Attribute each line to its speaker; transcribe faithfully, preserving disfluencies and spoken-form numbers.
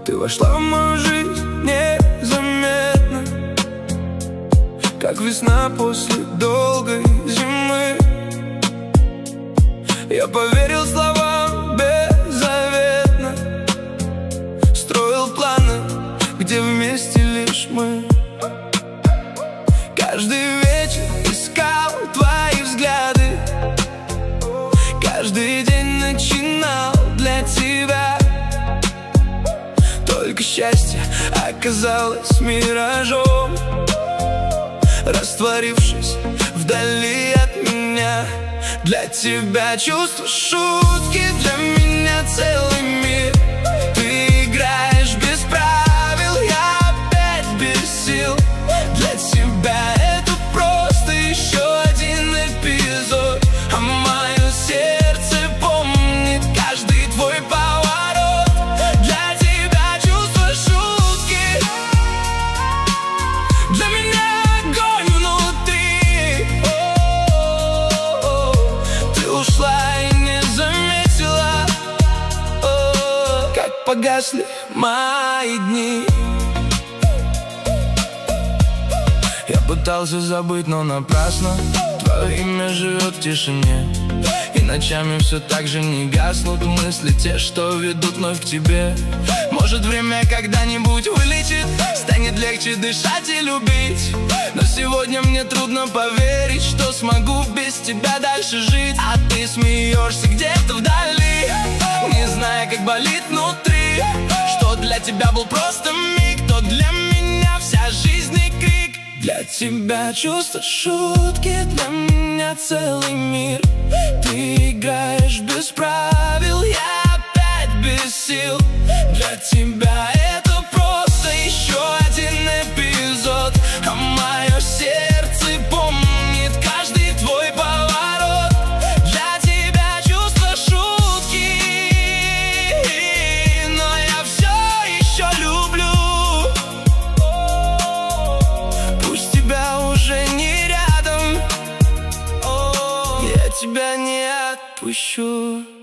Speaker 1: Ты вошла в мою жизнь незаметно, как весна после долгой зимы. Я поверил словам беззаветно, строил планы, где вместе лишь мы. Каждый вечер искал твои взгляды, каждый день начинал для тебя. Только счастье оказалось миражом, растворившись вдали от меня. Для тебя чувства, шутки, для меня целый мир. Ты играешь без правил, я опять без сил. Для тебя это просто еще один эпизод, а мое сердце помнит каждый твой поворот. Для тебя чувства, шутки, для меня огонь внутри. О-о-о, ты ушла и не заметила, о-о-о, как погасли мои дни. Я пытался забыть, но напрасно. Твое имя живет в тишине, и ночами все так же не гаснут мысли, те, что ведут вновь к тебе. Может, время когда-нибудь вылечит, станет легче дышать и любить. Но сегодня мне трудно поверить, что смогу без тебя дальше жить. А ты смеешься где-то вдали, не зная, как болит внутри. Что для тебя был просто миг, то для меня вся жизнь и крик. Для тебя чувства, шутки, для меня целый мир. Ты играешь без правил, я опять без сил. Для тебя это просто еще один эпизод, а мое сердце помнит каждый твой поворот. Для тебя чувства, шутки, но я все еще люблю. Пусть тебя уже не рядом, я тебя не отпущу.